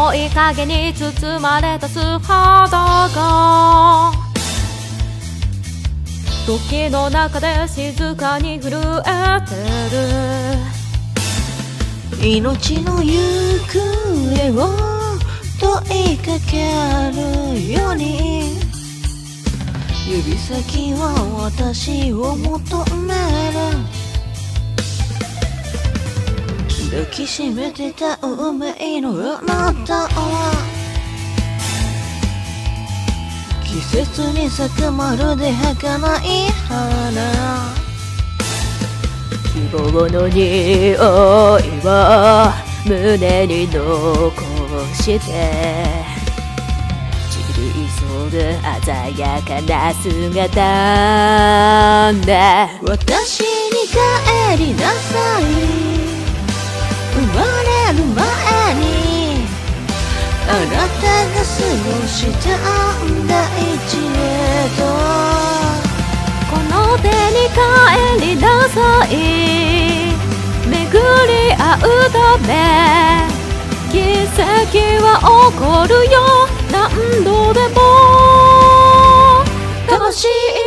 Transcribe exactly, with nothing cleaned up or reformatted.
青い影に包まれた素肌が時の中で静かに震えてる。 命の行方を問いかけるように指先は私を求める。抱きしめてた運命のあなたは季節に咲くまるで儚い花。 希望の匂いを胸に残して散り急ぐ鮮やかな姿だ。 私に帰りなさい。生まれる前にあなたが過ごした大地へとこの手に帰りなさい。巡り合うため奇跡は起こるよ。何度でも魂